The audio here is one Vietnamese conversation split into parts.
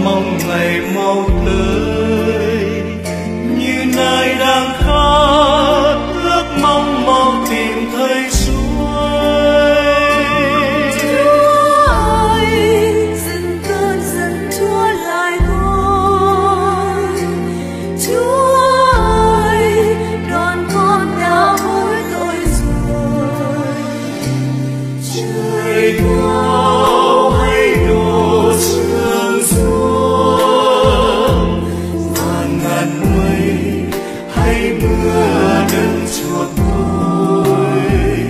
mong ngày mau tới, như nay đang khát ước mong mau tìm thấy suối. Chúa ơi, dừng cơn giận Chúa lại thôi. Chúa ơi, đón con đã hối tội rồi. Trời cao hãy đổ sương xuống, và ngàn mây hãy mưa đấng chuộc tôi.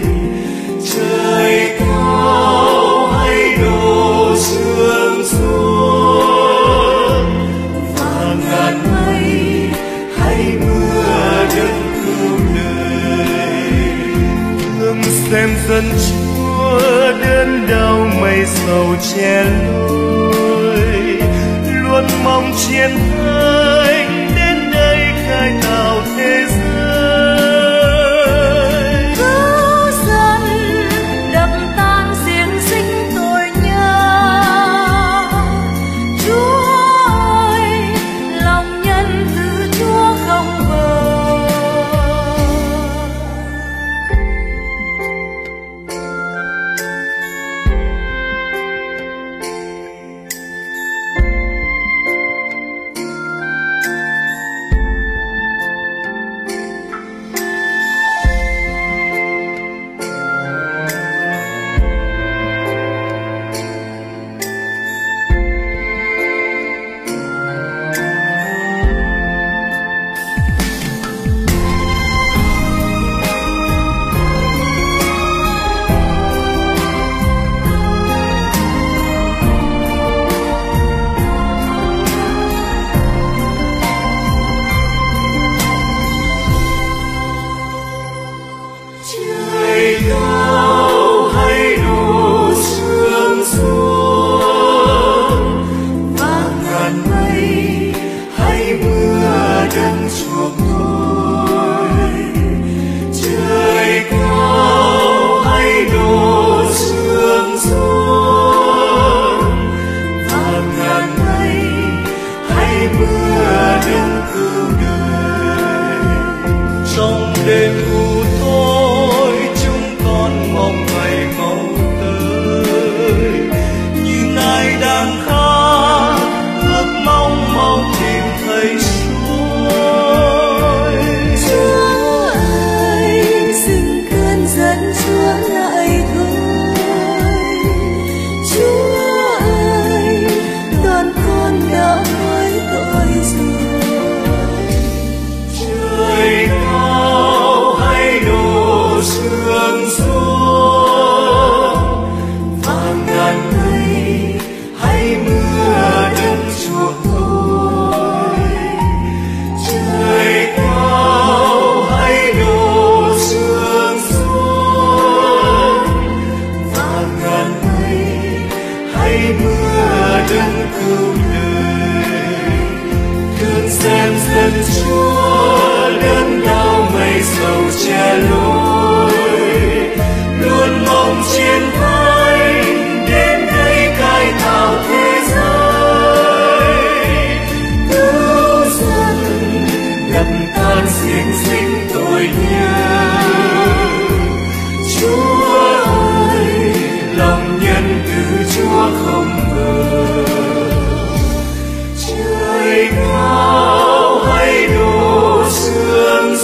Trời cao hãy đổ sương xuống, và ngàn mây hãy mưa đấng cứu đời. Thương xem dân Chúa đớn đau mây sầu che lối, luôn mong chiến thắng đến đây khai tạo thế giới. cứu dân đập tan xiềng xích tội nhân. Chúa ơi, lòng nhân từ Chúa không bờ. Trời cao hãy đổ sương xuống, và ngàn mây hãy mưa đấng chuộc tôi. Trời cao hãy đổ sương xuống, và ngàn mây hãy mưa đấng cứu đời. Trong đêm u tối chúng con mong ngày mau tới, như nay đang khát ước mong mau tìm thấy suối. Chúa ơi, dừng cơn giận Chúa lại thôi. Chúa ơi, đón con đã hối tội rồi. Trời cao hãy đổ sương xuống, và ngàn mây hãy mưa đấng chuộc tôi. Trời cao hãy đổ sương xuống, và ngàn mây hãy mưa đấng cứu đời. Thương xem dân Chúa đớn đau mây sầu che lối, luôn mong chiến thắng đến đây cải tạo thế giới. Cứu dân đập tan xiềng xích tội nhân. Chúa ơi, lòng nhân từ Chúa không ngờ. Trời cao hãy đổ sương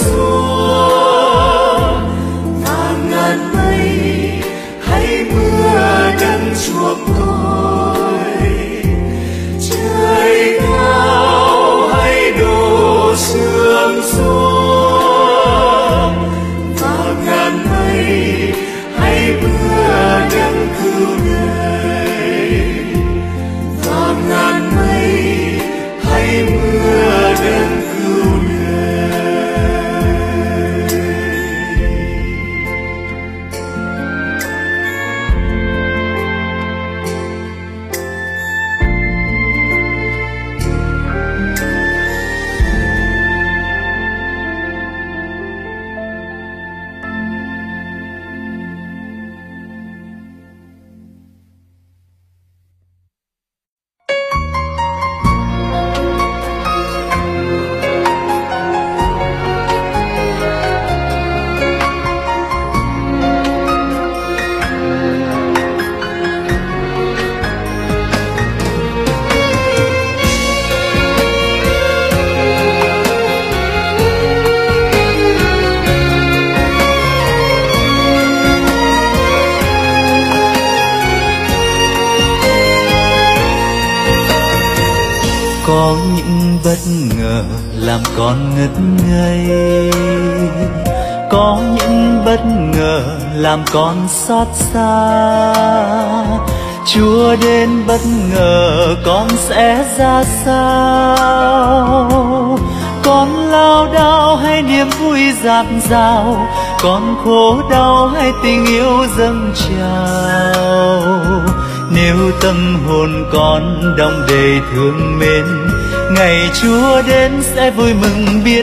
Có những bất ngờ làm con ngất ngây, có những bất ngờ làm con xót xa. Chúa đến bất ngờ con sẽ ra sao? Con lao đao hay niềm vui dạt dào, con khổ đau hay tình yêu dâng trào. Nếu tâm hồn con đong đầy thương mến, ngày Chúa đến sẽ vui mừng biết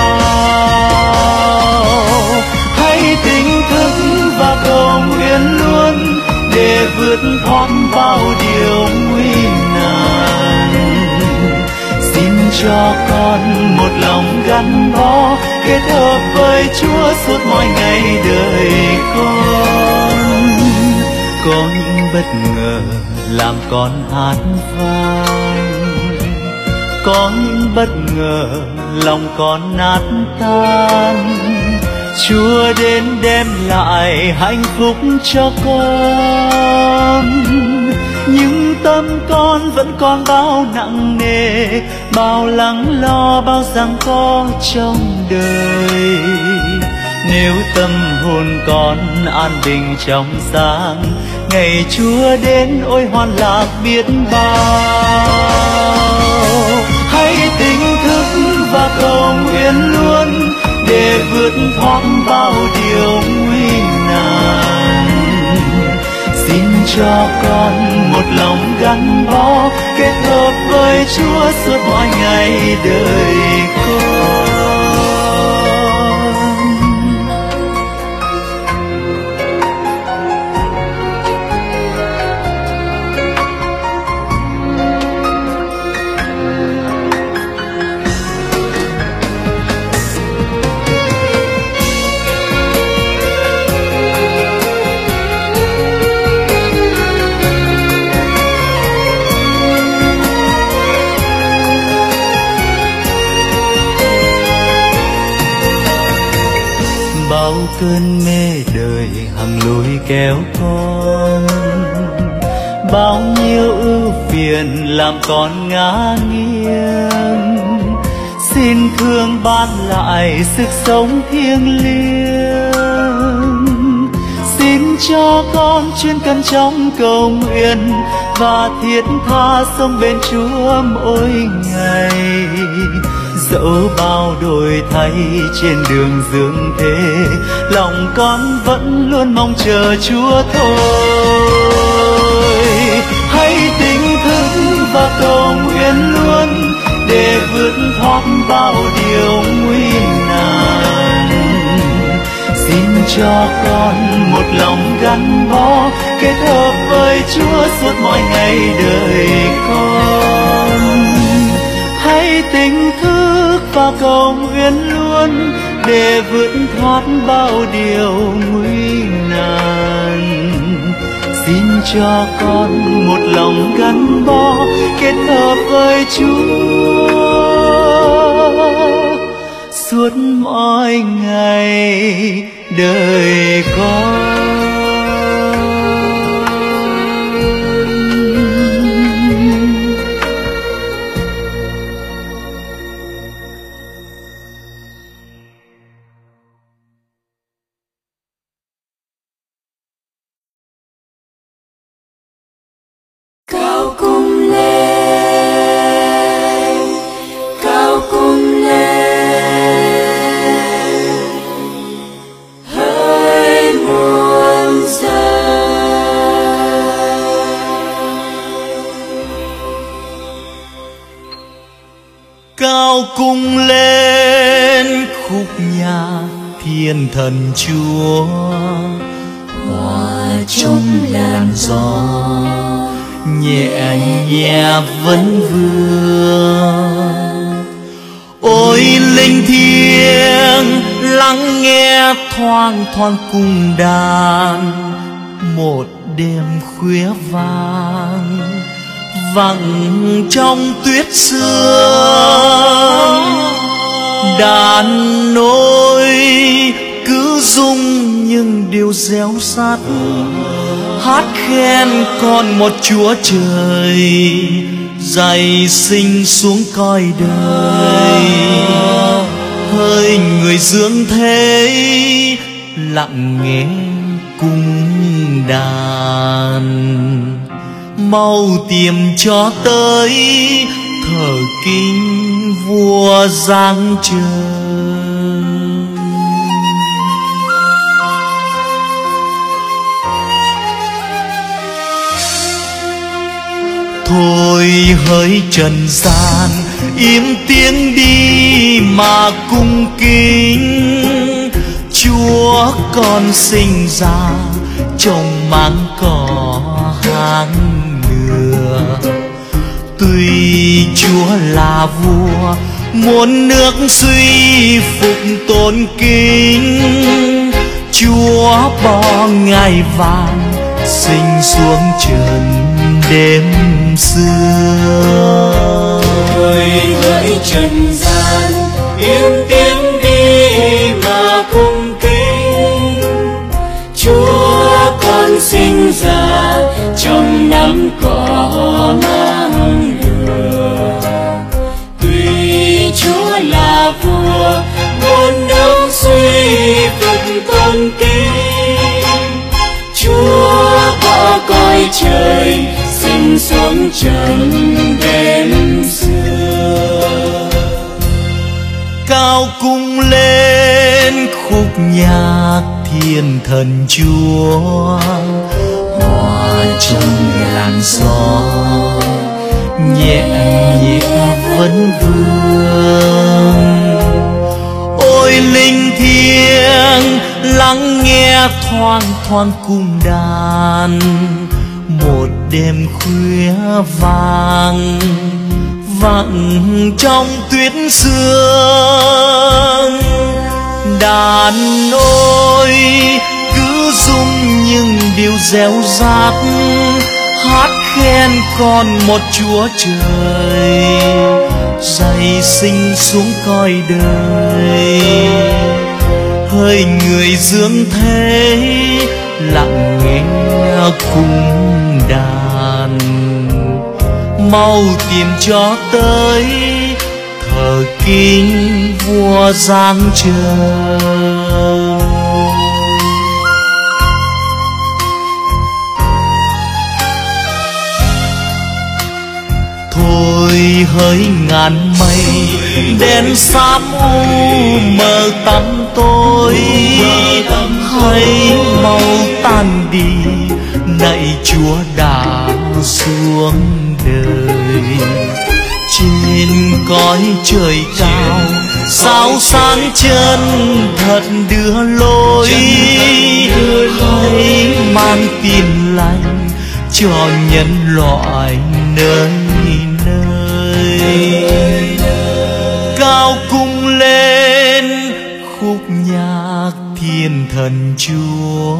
bao. Hãy tỉnh thức và cầu nguyện luôn để vượt thoát bao điều nguy nan. Xin cho con một lòng gắn bó, kết hợp với Chúa suốt mọi ngày đời con. Có những bất ngờ làm con hát vang, có những bất ngờ lòng con nát tan. Chúa đến đem lại hạnh phúc cho con, nhưng tâm con vẫn còn bao nặng nề, bao lắng lo, bao giằng co trong đời. Nếu tâm hồn con an bình trong sáng, ngày Chúa đến ôi hoan lạc biết bao. Hãy tỉnh thức và cầu nguyện luôn để vượt thoát bao điều nguy nan. Xin cho con một lòng gắn bó, kết hợp với Chúa suốt mọi ngày đời con. Cơn mê đời hằng lối kéo con, bao nhiêu ưu phiền làm con ngã nghiêng. Xin thương ban lại sức sống thiêng liêng, xin cho con chuyên cần trong cầu nguyện và thiết tha sống bên Chúa mỗi ngày. Dẫu bao đổi thay trên đường dương thế, lòng con vẫn luôn mong chờ Chúa thôi. Hãy tỉnh thức và cầu nguyện luôn để vượt thoát bao điều nguy nan. Xin cho con một lòng gắn bó, kết hợp với Chúa suốt mọi ngày đời con. Hãy tỉnh thức và cầu nguyện luôn để vượt thoát bao điều nguy nan. Xin cho con một lòng gắn bó, kết hợp với Chúa suốt mọi ngày đời con. Cung lên khúc nhạc thiên thần Chúa, hòa trong làn gió nhẹ nhẹ vẫn vương. Ôi linh thiêng lắng nghe thoang thoảng cung đàn, một đêm khuya vang vắng trong tuyết sương. Đàn nôi cứ rung nhưng điều réo rắt, hát khen con một Chúa Trời dày sinh xuống cõi đời. Hỡi người dưỡng thế lặng nghe cung đàn, mau tìm cho tới thờ kính vua giáng trời. Thôi hỡi trần gian im tiếng đi mà cung kính, Chúa con sinh ra trong máng cỏ hang nừa. Tuy Chúa là vua muôn nước suy phục tôn kính, Chúa bỏ ngai vàng sinh xuống trần đêm xưa. Thôi hỡi trần gian im tiếng đi mà cung kính, Chúa con sinh ra trong nắng cỏ nắng lửa. Tuy Chúa là vua muôn nước suy phục tôn kính, Chúa bỏ cõi trời sinh xuống trần đêm xưa. Cao cung lên khúc nhạc thiên thần Chúa, hòa trong làn gió nhẹ nhẹ vấn vương. Ôi linh thiêng lắng nghe thoang thoáng cung đàn, một đêm khuya vàng vặng trong tuyết sương. Đàn ôi cứ rung những điều réo rát, hát khen con một Chúa Trời dày sinh xuống cõi đời. Hỡi người dưỡng thế lặng nghe cung đàn, mau tìm cho tới thờ kính vua giáng trời. Thôi hỡi ngàn mây đen xám u mờ tăm tối, hãy mau tan đi nạy Chúa đã xuống đời. Trên cõi trời cao sao sáng chân thật đưa lối, hãy mang tin lành cho nhân loại nơi nơi. Cao cung lên khúc nhạc thiên thần Chúa,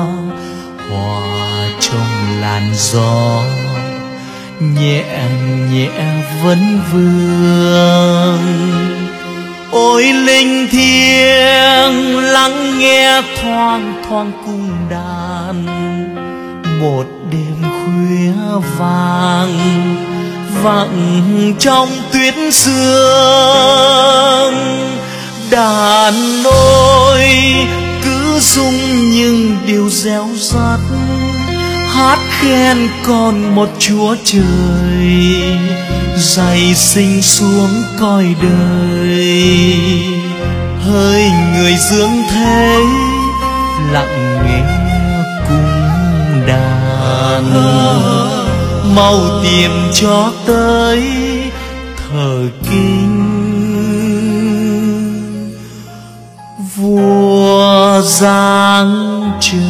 hòa trong làn gió nhẹ nhẹ vấn vương. Ôi linh thiêng lắng nghe thoang thoáng cung đàn, một đêm khuya vàng vặng trong tuyết sương. Đàn ôi cứ rung những điều réo rắt, hát khen con một Chúa Trời dày sinh xuống cõi đời. Hỡi người dưỡng thế lặng nghe cung đàn, mau tìm cho tới thờ kính vua giáng trời.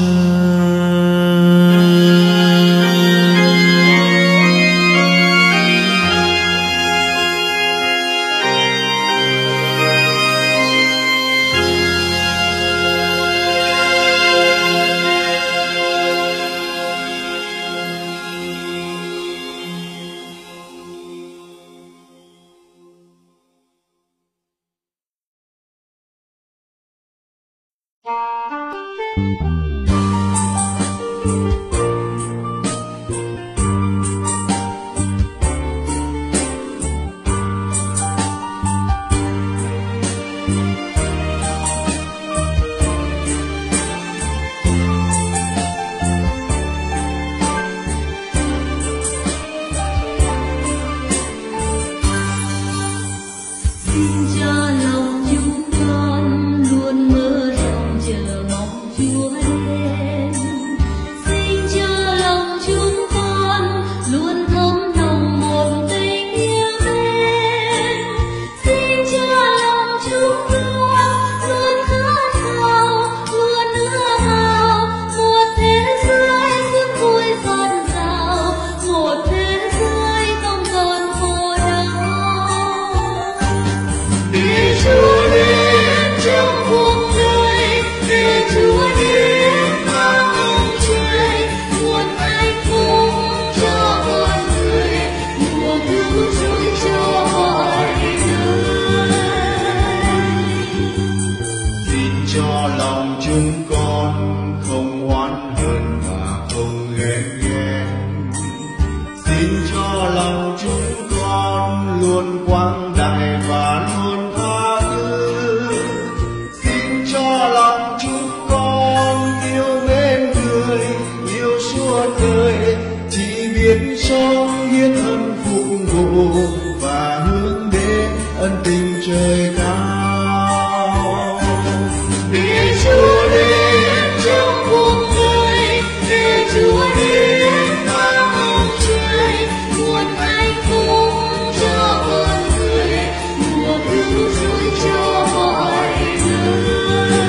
luôn quang đại và luôn tha thứ. Xin cho lòng chúng con yêu mến người, yêu suốt đời, chỉ biết sống hiến ân phục vụ và hướng đến ân tình trời cao. Để Chúa đến trong cuộc đời, để Chúa đến mang ơn trời, nguồn hạnh phúc cho con người, nguồn cứu rỗi cho mọi người.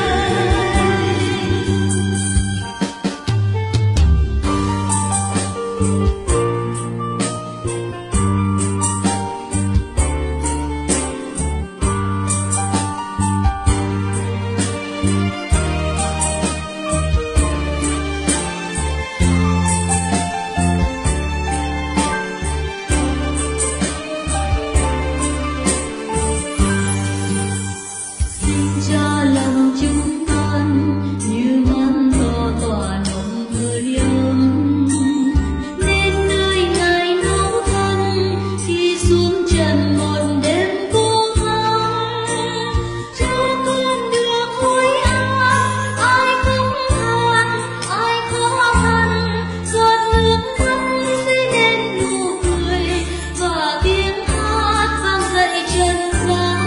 Cho lòng chúng con như ngọn lửa tỏa nồng hơi ấm, nên nơi Ngài nấu thân khi xuống trần một đêm cô vắng. Cho con được hối an, ai không than, ai khó khăn, giọt nước mắt dấy lên nụ cười và tiếng hát vang dậy trần gian.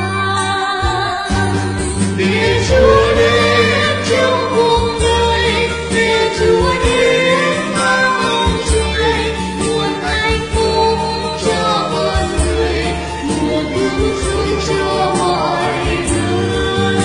Để Chúa đến trong cuộc đời, để Chúa đến mang ơn trời, nguồn hạnh phúc cho con người, nguồn cứu rỗi cho mọi người.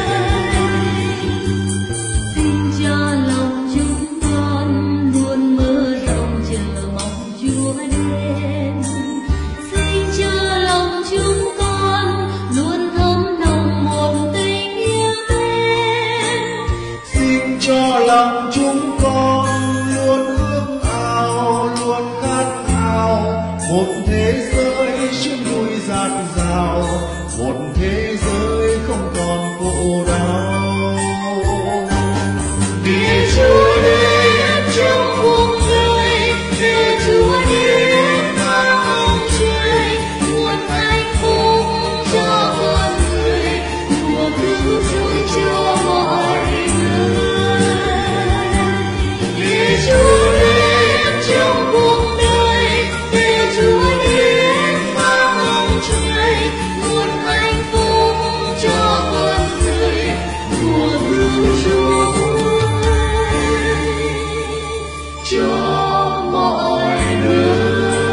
Xin cho lòng chúng con luôn mơ rộng chờ mong Chúa đến. Xin cho lòng chúng con luôn thấm nồng một tình yêu đến. Xin cho lòng chúng con luôn ước ao, luôn khát khao một thế giới chứa vui dạt dào, một thế giới không còn khổ đau. Để Chúa đến trong cuộc đời, để Chúa đến mang ơn trời, nguồn hạnh phúc cho con người, nguồn cứu rỗi cho mọi người. Để Chúa đến trong cuộc đời, để Chúa đến mang ơn trời, nguồn hạnh phúc cho con người, nguồn cứu rỗi cho mọi người.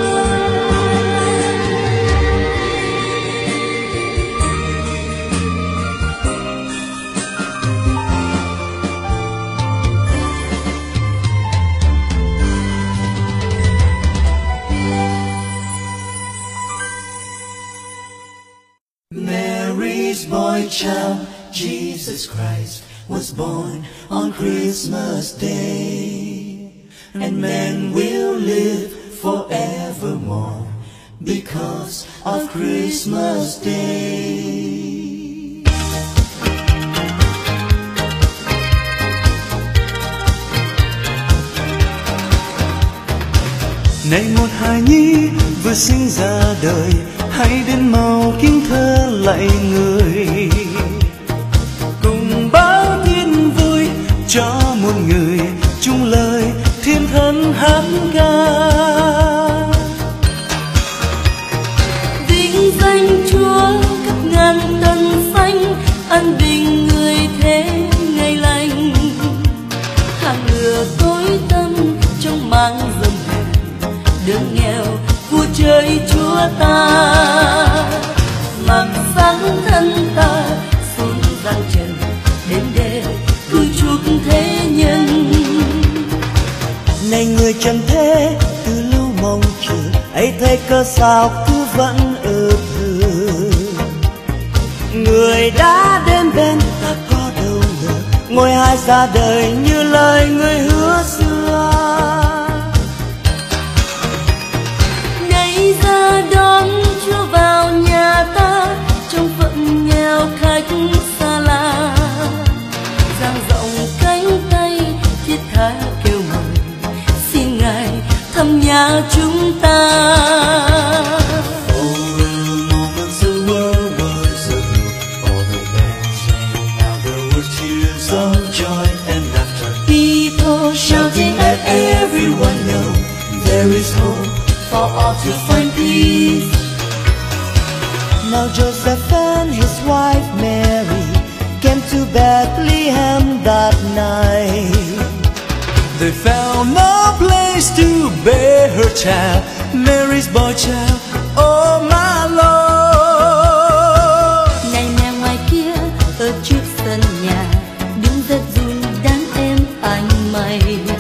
Mary's boy child, Jesus Christ, was born on Christmas Day, and man will live forevermore because of Christmas Day. Này một hài nhi vừa sinh ra đời, hãy đến mau kính thơ lạy người, cùng báo tin vui cho muôn người, chung lời thiên thần hát ca. Vinh danh Chúa cấp ngàn tầng xanh, an bình người thế ngày lành. Hàng ngựa tối tăm trong máng rồng hền, đường nghèo vua trời Chúa ta. Mặc sáng thân ta xuống gian trần, đến để cứu chuộc thế nhân. Này người trần thế từ lâu mong chờ, ấy thấy cớ sao cứ vẫn ở thừa. Người đã đến bên ta có đâu ngờ, ngôi hai ra đời như lời người hứa xưa. Nay ra đón Chúa vào nhà ta, trong phận nghèo khách xa lạ. Dang rộng cánh tay thiết tha kêu mời, xin Ngài thăm nhà chúng ta. Oh, to find peace. Now Joseph and his wife Mary came to Bethlehem that night. They found no place to bear her child, Mary's boy child, oh my Lord. Ngày nào ngoài kia ở trước sân nhà đứng rất vui đàn em anh mày,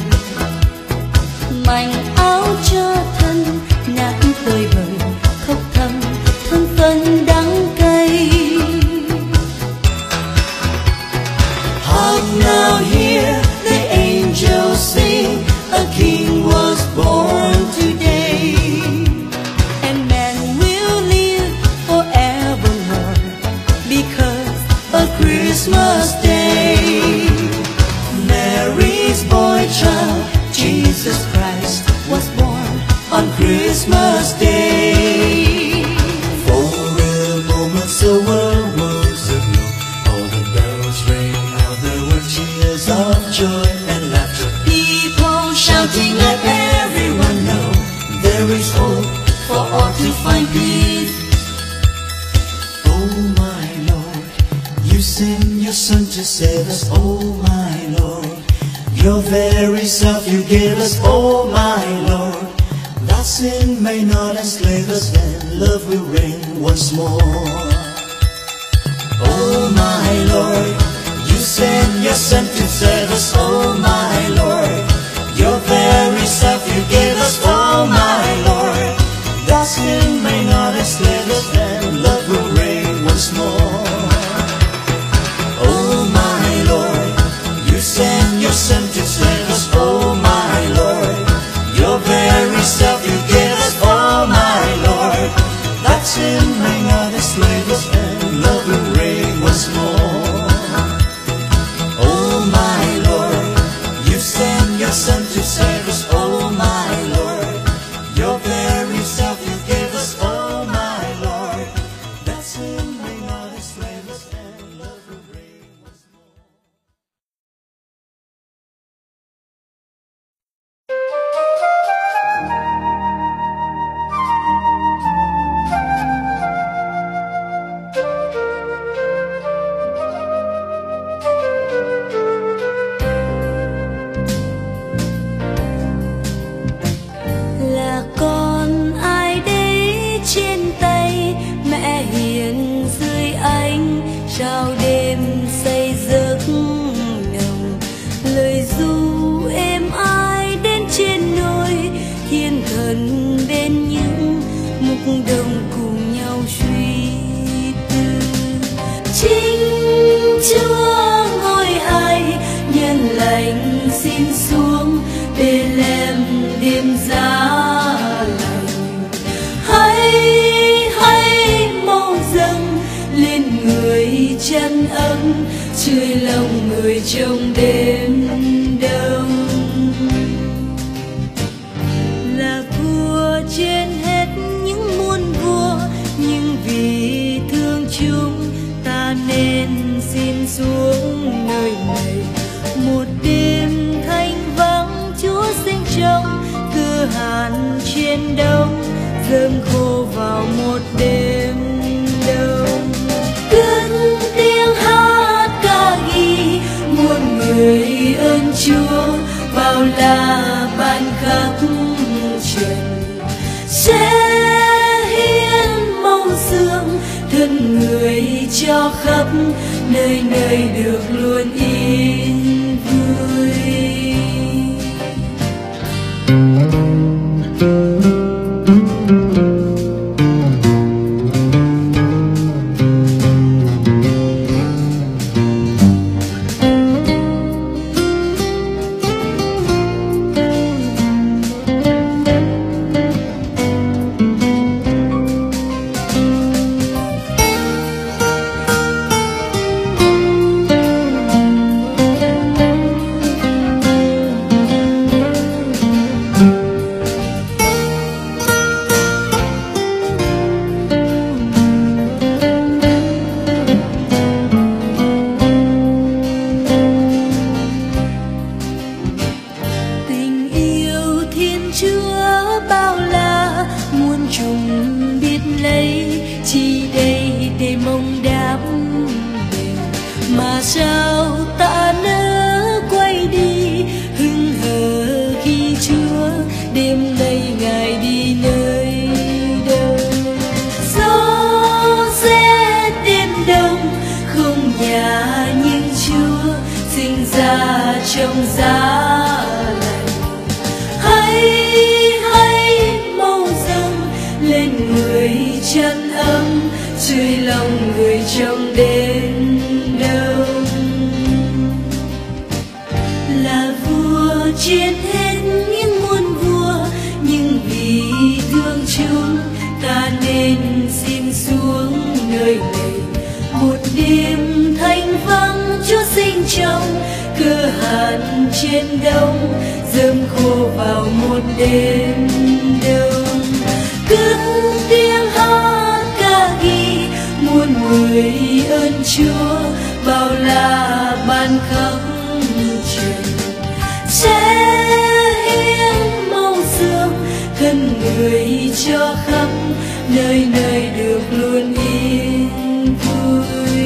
mảnh áo cho thân nát tơi bời khóc thầm thương phân đắng cay. Hark now hear the angels sing, a king was born today, And man will live forevermore because a Christmas day. Mary's boy child, Jesus Christ, was born on Christmas Day. For a moment the world was aglow, all the bells rang out, there were cheers of joy and laughter. People shouting, let everyone know there is hope for all to find peace. Oh my Lord, you sent your Son to save us. Oh my Lord, your very self you gave us. Oh my Lord, that sin may not enslave us, then love will reign once more. Oh my Lord, you sent your Son to save us. Oh my Lord, your very self you gave us. Oh my Lord, that sin may not enslave us, then love will reign once more. Oh my Lord, you sent your Son to save us. Oh my Lord, your very self you gave us. Oh my Lord, that sin may not enslave us, and love will reign once more. Oh my Lord, you sent your Son to save us. Oh my Lord, your very self you gave us. Oh my Lord, that sin may not enslave us, and love will reign once more. là con ai đấy trên tay mẹ hiền dưới ánh sao đêm say giấc nồng, lời ru êm ai đến trên núi thiên thần bên những mục đồng cùng nhau suy tư. Chính Chúa ngôi ai nhân lành xin xuống Bethlehem đêm giá lành, hãy mau dâng lên người chân ấm chươi lòng người trong đêm đông. Là vua trên hết những muôn vua, nhưng vì thương chúng ta nên xin xuống nơi này một đêm thanh vắng. Chúa sinh trong cửa hàn trên đông, dâng khô vào một đêm đông. Cất tiếng hát ca ghi muôn người ơn Chúa, bao la ban khắp trần sẽ hiến màu sương thân người cho khắp nơi nơi được luôn yên vui. sao ta nỡ quay đi hững hờ khi Chúa đêm nay Ngài đi nơi đâu. Gió rét đêm đông không nhà nhưng Chúa sinh ra trong giá lạnh. Hãy mau dâng lên người chân ấm suy lòng người trong đêm đông. Là vua chiến hết những muôn vua nhưng vì thương chúng ta nên xin xuống nơi này. Một đêm thanh vắng Chúa sinh trong cơ hàn trên đông rơm khô vào một đêm đông. Cất tiếng hát ca ghi muôn người ơn Chúa bao la ban khắp trời. Sẽ hiến máu xương thân người cho khắp nơi nơi được luôn yên vui.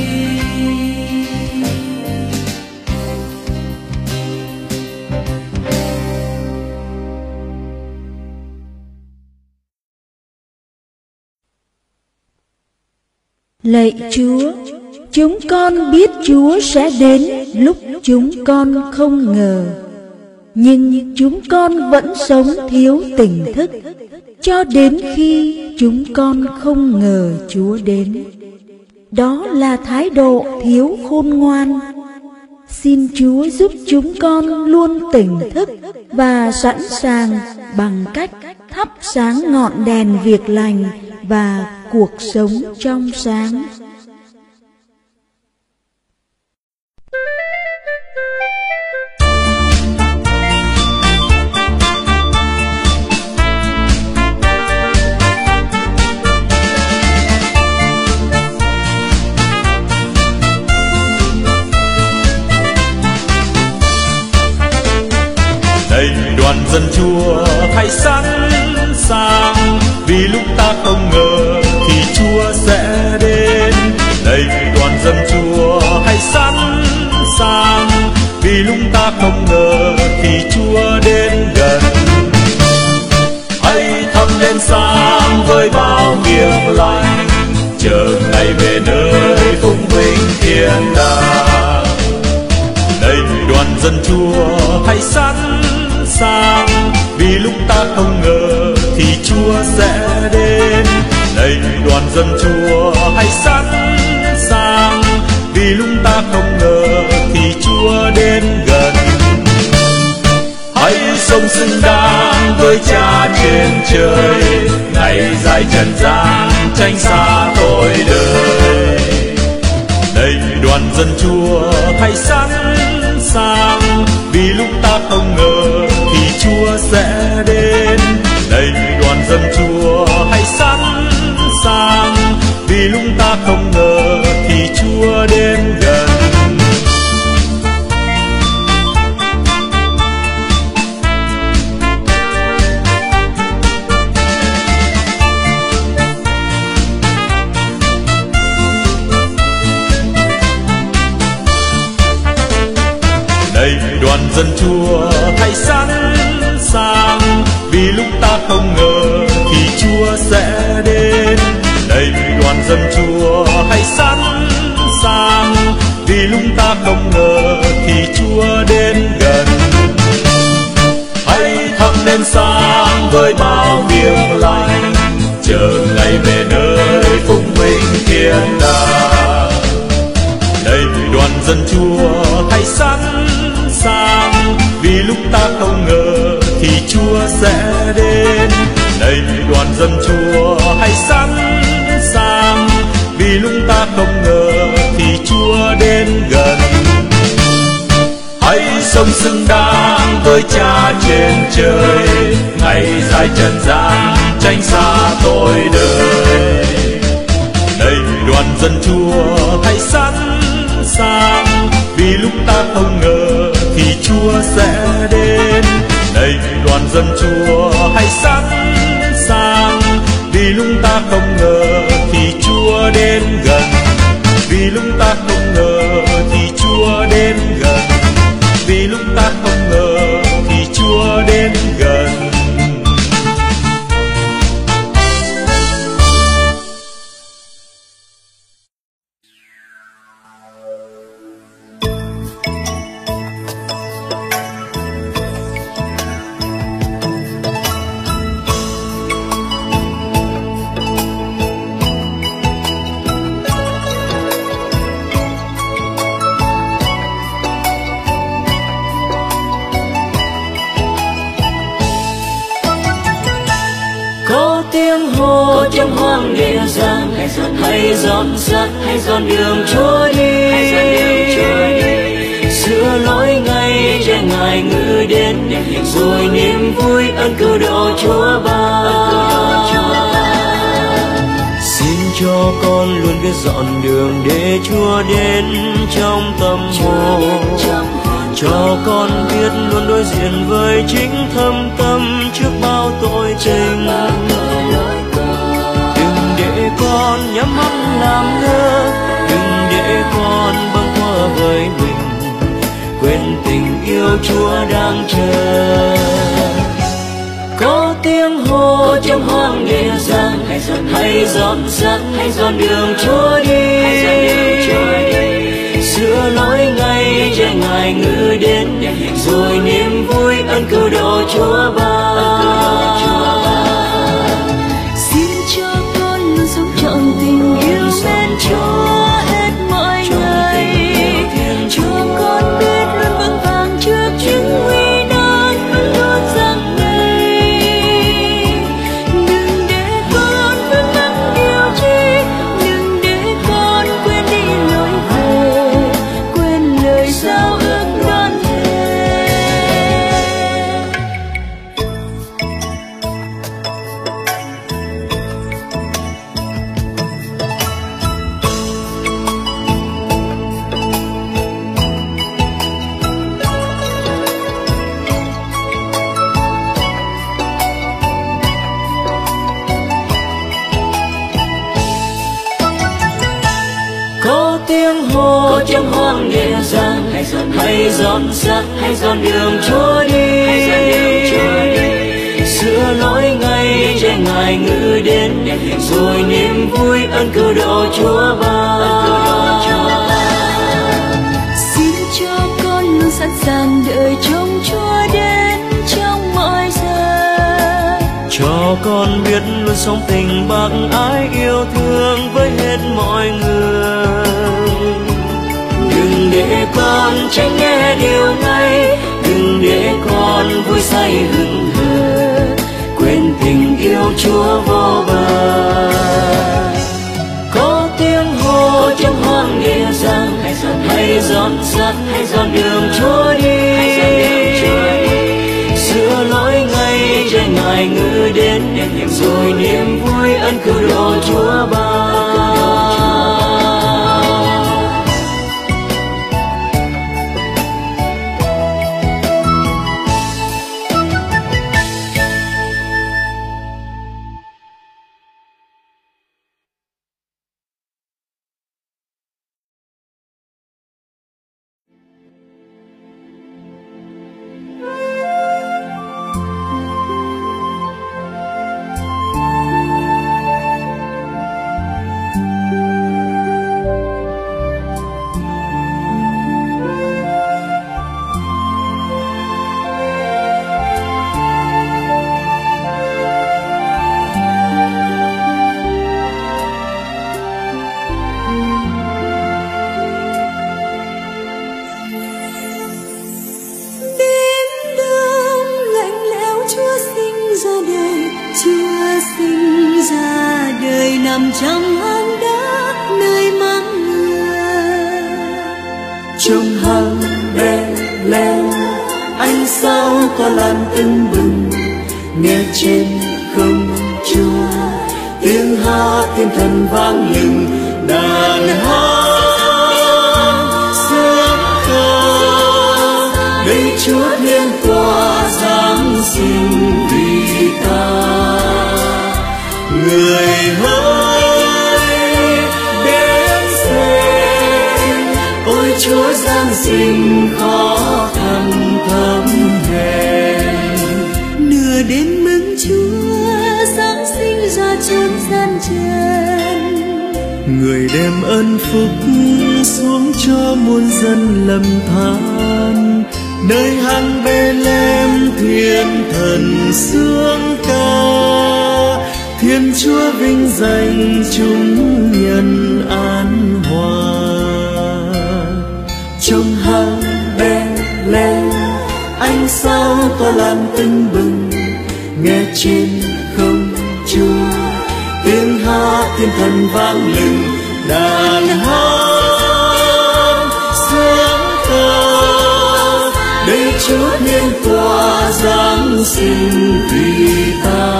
Lạy Chúa, chúng con biết Chúa sẽ đến lúc chúng con không ngờ, nhưng chúng con vẫn sống thiếu tỉnh thức cho đến khi chúng con không ngờ Chúa đến. Đó là thái độ thiếu khôn ngoan. Xin Chúa giúp chúng con luôn tỉnh thức và sẵn sàng bằng cách thắp sáng ngọn đèn việc lành và cuộc sống trong sáng. Đây đoàn dân Chúa hãy sẵn sàng, vì lúc ta không ngờ thì Chúa sẽ đến. Đây đoàn dân Chúa hãy sẵn sàng, vì lúc ta không ngờ thì Chúa đến gần. Hãy thắp đèn sáng với bao miệng lành, chờ ngày về nơi phụng vinh thiên đàng. Đây đoàn dân Chúa hãy sẵn sàng, vì lúc ta không ngờ thì Chúa sẽ đến. Đây đoàn dân Chúa hãy sẵn sàng, vì lúc ta không ngờ thì Chúa đến gần. Hãy sống xứng đáng với Cha trên trời, ngày dài trần gian tránh xa tội đời. Đây đoàn dân Chúa hãy sẵn sàng, vì lúc ta không ngờ thì Chúa sẽ đến. Đây đoàn dân Chúa hãy sẵn sàng, vì lúc ta không ngờ thì Chúa đến gần. Đây đoàn dân Chúa hãy sẵn sàng, vì lúc ta không ngờ thì Chúa sẽ đến. Đây đoàn dân Chúa hãy sẵn sàng, vì lúc ta không ngờ thì Chúa đến gần. Hãy thắp đèn sáng với bao miệng lành, chờ ngày về nơi phụng vinh thiên đàng. Đây đoàn dân Chúa hãy sẵn sàng, vì lúc ta không ngờ thì Chúa sẽ đến. Đây đoàn dân Chúa hãy sẵn sàng, vì lúc ta không ngờ thì Chúa đến gần. Hãy sống xứng đáng với Cha trên trời, ngày dài trần gian tránh xa tội đời. Đây đoàn dân Chúa hãy sẵn sàng, vì lúc ta không ngờ thì Chúa sẽ đến. Đây đoàn dân Chúa hãy sẵn sàng, vì lúc ta không ngờ thì Chúa đến gần. Vì lúc ta không ngờ thì Chúa rằng hãy dọn dắt, hãy dọn đường Chúa đi, sửa lỗi ngay cho Ngài ngự đến, rồi niềm vui ơn cứu độ Chúa ban. Xin cho con luôn biết dọn đường để Chúa đến trong tâm hồn, cho con biết luôn đối diện với chính thâm tâm trước bao tội tình. Đừng để con nhắm mắt làm ngơ, đừng để con bâng khuâng với mình, quên tình yêu Chúa đang chờ. Có tiếng hô trong hoang địa rằng hãy dọn dắt, hãy dọn đường Chúa đi, sửa lỗi ngay cho Ngài ngự đến, rồi niềm vui ơn cứu độ Chúa ban. Xin cho con luôn sống trọn tình yêu bên Chúa hết mọi ngày, cho con biết luôn vững vàng trước những nguy nan luôn giăng đầy. Đừng để con vướng mắc điều chi, đừng để con quên đi lối về, quên lời giao ước đoan thề. Có tiếng hô trong hoang địa rằng hãy dọn dắt, hãy dọn đường Chúa đi, sửa lỗi ngay cho Ngài ngự đến, rồi niềm vui ơn cứu độ Chúa ban. Xin cho con luôn sẵn sàng đợi trông Chúa đến trong mọi giờ, Cho con biết luôn sống tình bác ái yêu thương với hết mọi người. Đừng để con tránh nghe điều này, đừng để con vui say hững hờ, quên tình yêu Chúa vô bờ. Có tiếng hô trong hoang địa rằng hãy dọn dắt, hãy dọn đường Chúa đi, sửa lỗi ngay cho Ngài ngự đến, rồi niềm vui ơn cứu độ Chúa ban. nằm trong hang đá nơi mắng mưa. Trong hang Bethlehem ánh sao có lan tưng bừng, nghe trên không Chúa tiếng hát thiên thần vang lừng, đàn hát sướng ca đây Chúa thiên tỏa giáng sinh vì ta. Người hỡi đến xem, ôi Chúa giáng sinh khó khăn thấm hèn. Nửa đêm mừng Chúa giáng sinh ra chốn gian trần, người đem ơn phúc xuống cho muôn dân lầm than. Nơi hang Bethlehem thiên thần sướng ca, Thiên Chúa vinh danh chúng nhân an hòa. Trong hang Bethlehem ánh sao tỏa lan tưng bừng, nghe trên không Chúa tiếng hát thiên thần thần vang lừng đàn hát sướng ca. Đây Chúa nhân quả Giáng sinh vì ta.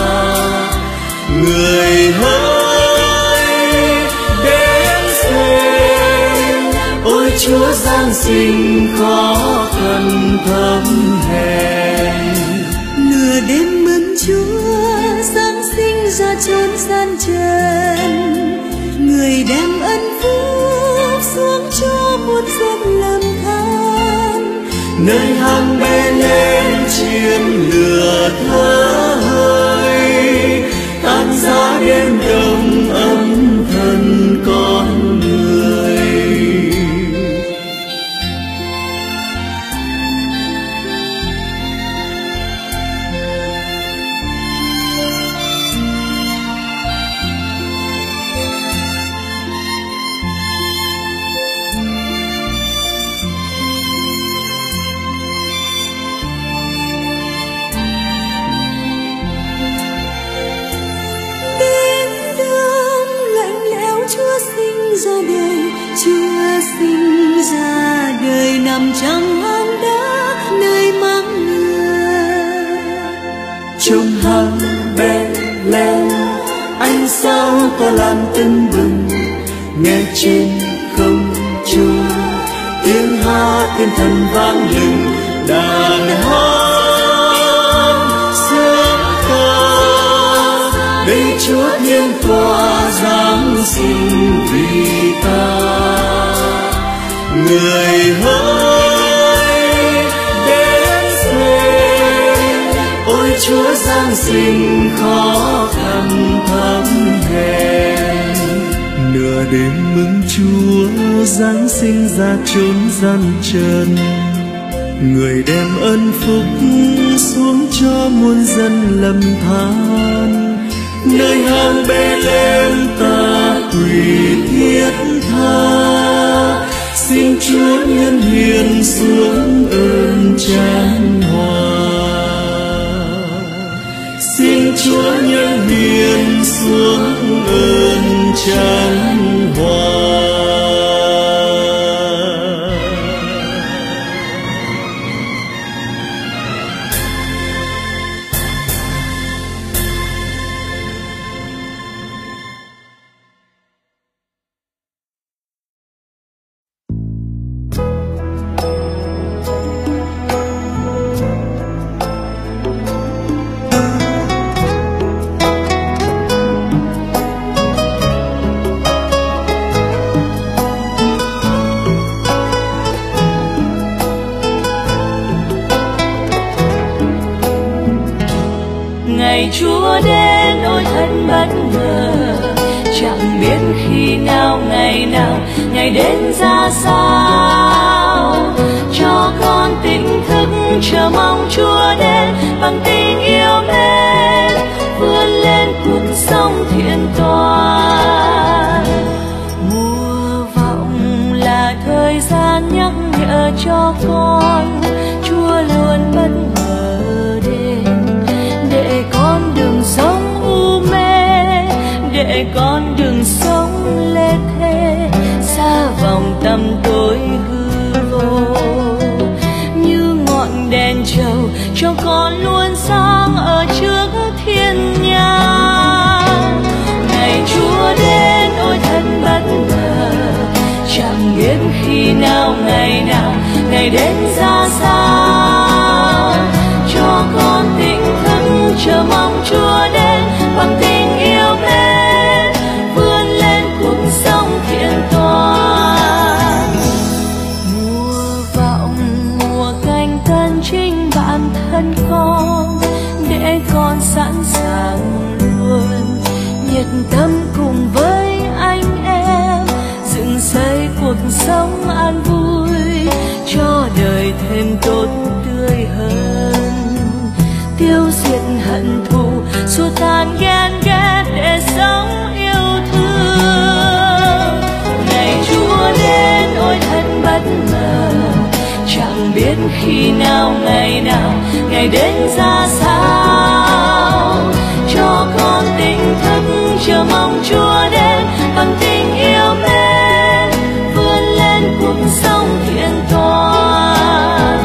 Người hỡi đến xem, ôi Chúa Giáng sinh khó khăn thấm hèn. Nửa đêm mừng Chúa Giáng sinh ra chốn gian trần, người đem ân phúc xuống cho muôn dân lầm than. Nơi hang Bê-lêm chiêm lửa thơ hơi, tan giá đêm đông ấm thân con người. Ra đời, Chúa sinh ra đời nằm trong hang đá nơi mắng mưa. Trong hang Bê-lêm ánh sao có lan tưng bừng, nghe trên không trung tiếng hát thiên thần vang lừng đàn hát sướng ca. Đây Chúa nhân quả Giáng sinh vì ta. Người hỡi đến xem, ôi Chúa Giáng sinh khó khăn thấm hèn. Nửa đêm mừng Chúa Giáng sinh ra chốn gian trần, người đem ân phúc xuống cho muôn dân lầm than. Nơi hang Bê-lêm ta quỳ thiết tha, xin Chúa nhân hiền xuống ơn chan hòa. Xin Chúa nhân hiền xuống ơn chan hòa. Ngày Chúa đến ôi thật bất ngờ, chẳng biết khi nào ngày đến ra sao. Cho con tỉnh thức chờ mong Chúa đến bằng tình yêu mến, vươn lên cuộc sống thiên toàn. Mùa vọng là thời gian nhắc nhở cho con, Chúa luôn bất ngờ để con đừng sống u mê, để con đừng sống lê thê xa vòng tăm tối hư vô. Như ngọn đèn trầu cho con luôn sáng ở trước thiên nhãn. Ngày Chúa đến ôi thật bất ngờ, chẳng biết khi nào ngày đến ra sao. Cho con tỉnh thức chờ mong Chúa đến bằng tình yêu mến, vươn lên cuộc sống thiện toàn. Mùa vọng mùa canh tân chính bản thân con, để con sẵn sàng luôn nhiệt tâm cùng với anh em dựng xây cuộc sống an vui, cho đời thêm tốt tươi hơn. Tiêu diệt hận thù, xua tan ghen ghét để sống yêu thương. Ngày Chúa đến ôi thật bất ngờ, chẳng biết khi nào ngày đến ra sao. Cho con tỉnh thức chờ mong Chúa đến bằng tình yêu mến vươn lên cuộc sống thiện toàn.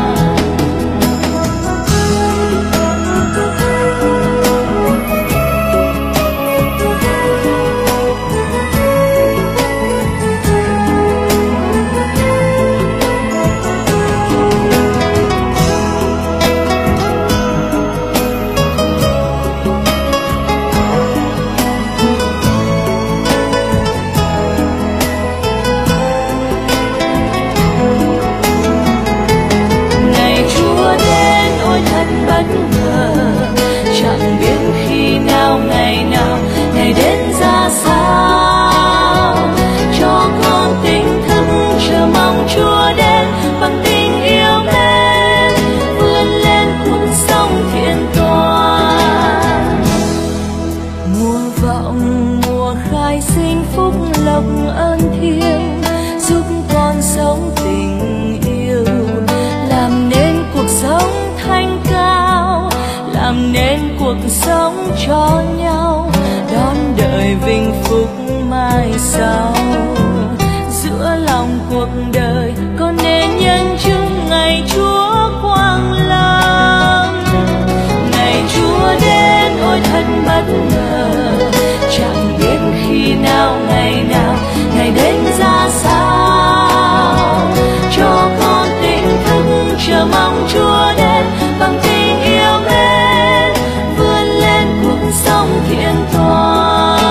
Chẳng biết khi nào ngày đến ra sao, cho con tỉnh thức chờ mong Chúa đến bằng tình yêu mến vươn lên cuộc sống thiện toàn. Mùa vọng mùa khai sinh phúc lộc ơn thiêng giúp con sống tình yêu, làm nên cuộc sống thanh cao, làm nên cuộc sống cho nhau, đón đợi vinh phúc mai sau. Giữa lòng cuộc đời con nên nhân chứng ngày Chúa quang lâm. Ngày Chúa đến ôi thật bất ngờ, chẳng biết khi nào ngày đến ra sao, cho con tỉnh thức chờ mong Chúa đến bằng tình yêu mến vươn lên cuộc sống thiện toàn.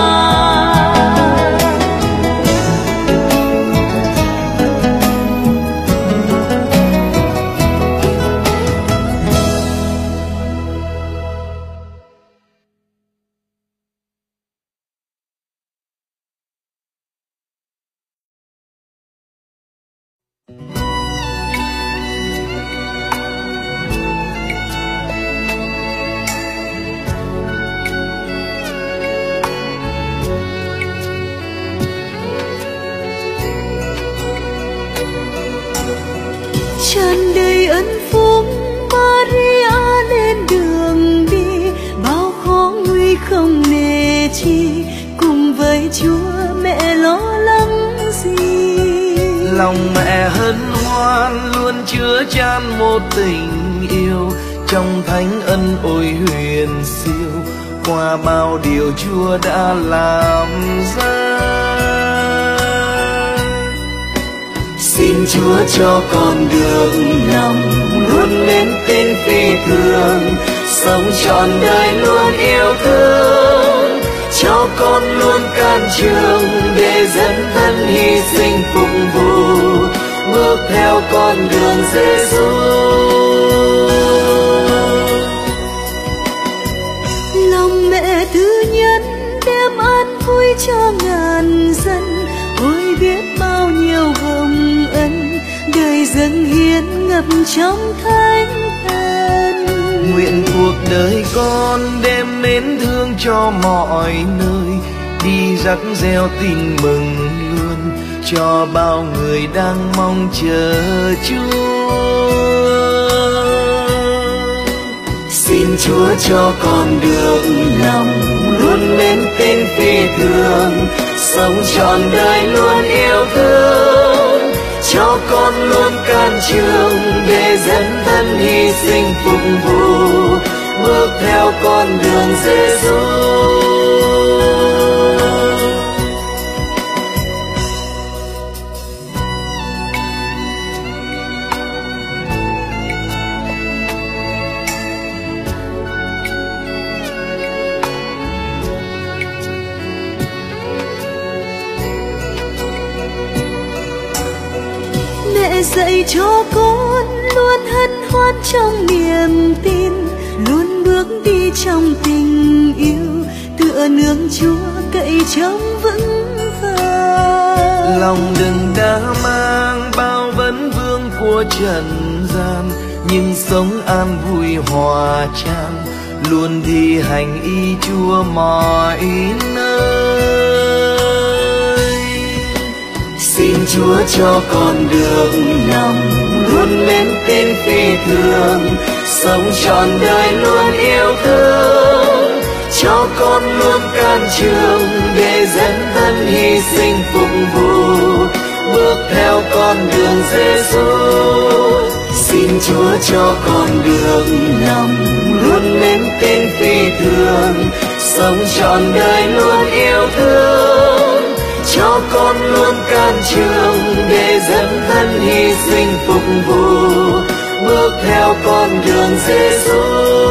tràn đầy ân phúc, Maria lên đường đi, bao khó nguy không nề chi, cùng với Chúa mẹ lo lắng gì. Lòng mẹ hân hoan luôn chứa chan một tình yêu, trong thánh ân ôi huyền siêu, qua bao điều Chúa đã làm ra. Xin Chúa cho con được lòng luôn mến tên phi thường, sống trọn đời luôn yêu thương, cho con luôn can trường để dẫn thân hy sinh phục vụ, bước theo con đường Giêsu. Lòng mẹ thứ nhân đem an vui cho ngàn dân, ôi biết bao nhiêu hồng ân, đời dâng hiến ngập trong thánh thần. Nguyện cuộc đời con đem mến thương cho mọi nơi, đi rắc reo tin mừng luôn cho bao người đang mong chờ Chúa. Xin Chúa cho con được lòng luôn mến tên phi thường, sống trọn đời luôn yêu thương, cho con luôn can trường để dẫn thân hy sinh phục vụ, bước theo con đường Giêsu. Mẹ dạy cho con luôn hân hoan trong niềm tin, luôn bước đi trong tình yêu, tựa nương Chúa cậy trông vững vàng. Lòng đừng đã mang bao vấn vương của trần gian, nhưng sống an vui hòa trang, luôn thi hành ý Chúa mọi nơi. Xin Chúa cho con được lòng luôn mến tên phi thường, sống trọn đời luôn yêu thương, cho con luôn can trường để dấn thân hy sinh phục vụ, bước theo con đường Giêsu. Xin Chúa cho con đường lòng luôn mến kính phi thường, sống trọn đời luôn yêu thương, cho con luôn can trường để dấn thân hy sinh phục vụ, bước theo con đường Giêsu.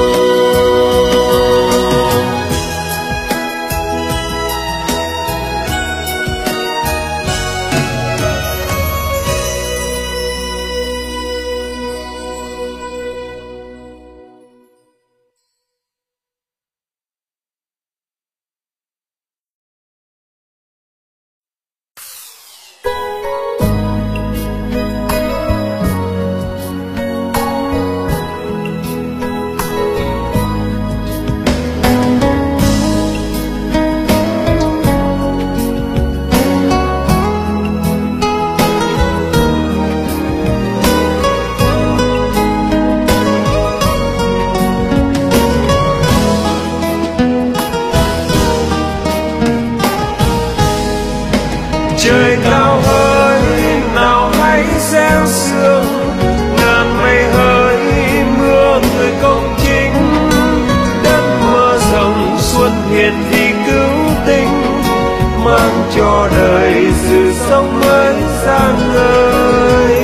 Trời cao hỡi nào hãy gieo sương, ngàn mây hỡi mưa người công chính, đất mơ rộng xuân hiền vì cứu tinh, mang cho đời sự sống mới sáng ngời.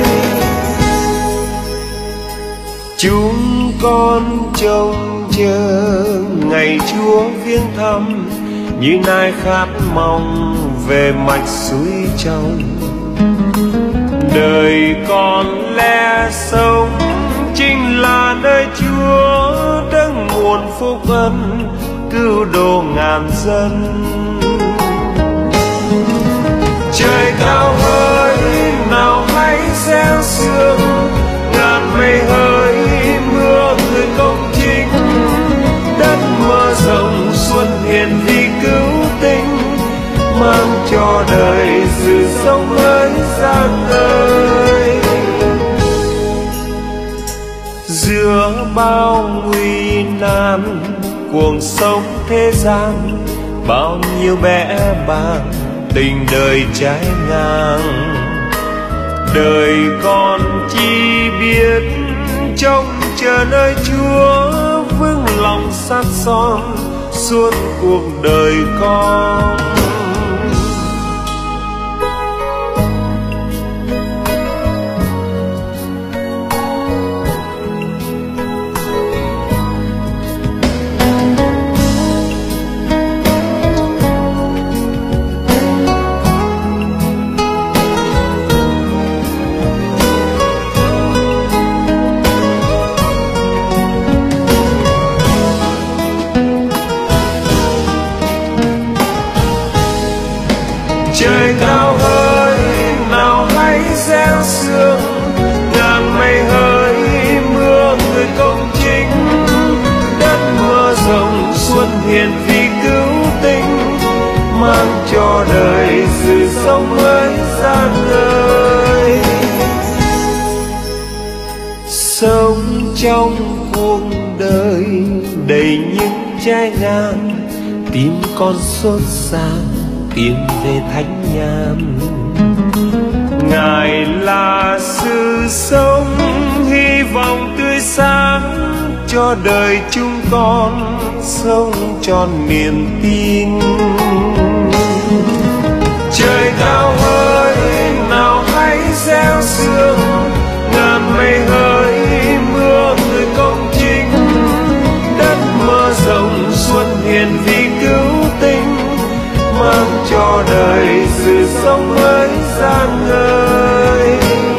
Chúng con trông chờ ngày Chúa viếng thăm, như nai khát mong về mạch suối trong. Đời con lẽ sống chính là nơi Chúa đấng nguồn phúc ân cứu độ ngàn dân. Trời cao hỡi nào hãy gieo sương, ngàn mây hỡi mưa người công chính, đất mơ rộng xuân hiền vì cứu tinh, mang cho đời sự sống mới sáng ngời. Giữa bao nguy nan cuộc sống thế gian, bao nhiêu bẽ bàng tình đời trái ngang. Đời con chỉ biết trông chờ nơi Chúa, vững lòng sát son suốt cuộc đời con. Trời cao hỡi nào hãy gieo sương, ngàn mây hỡi mưa người công chính, đất mơ rộng xuân hiền vì cứu tinh, mang cho đời sự sống mới sáng ngời. Sống trong cuộc đời đầy những trái ngang, tim con xót xa tiến về thánh nhàn. Ngài là sự sống hy vọng tươi sáng, cho đời chúng con sống tròn niềm tin. Trời cao hỡi nào hãy gieo sương, ngàn mây hỡi mưa người công chính, đất mơ rộng xuân hiền vì cứu tinh, mang cho đời sự sống mới sáng ngời,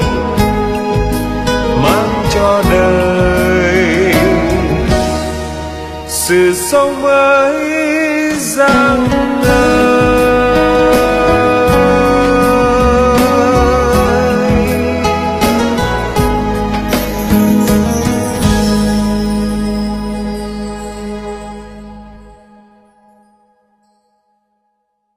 mang cho đời sự sống mới sáng ngời.